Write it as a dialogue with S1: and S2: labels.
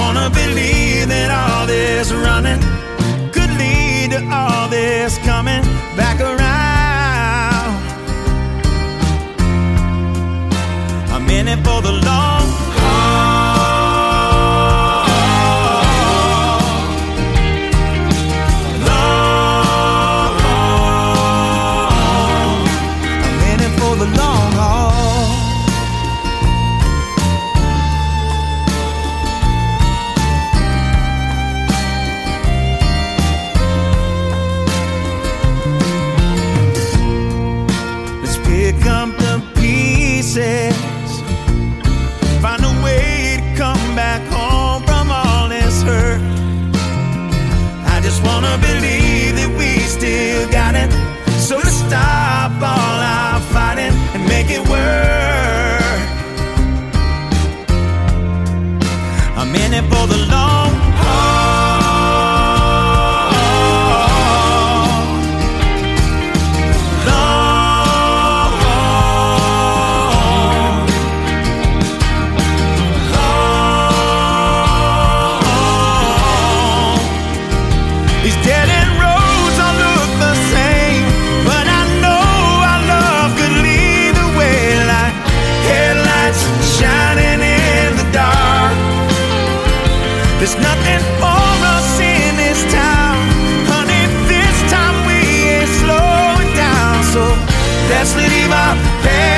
S1: wanna believe that all this running could lead to all this coming back around. I'm in it for the long haul. Long haul. I'm in it for the long haul. Pick up the pieces, find a way to come back home from all this hurt. I just wanna believe that we still got it. So to stop all our fighting and make it work. I'm in it for the long haul. These dead-end roads all look the same, but I know our love could lead the way like headlights shining in the dark. There's nothing for us in this town, honey, this time we ain't slowing down. So let's leave our past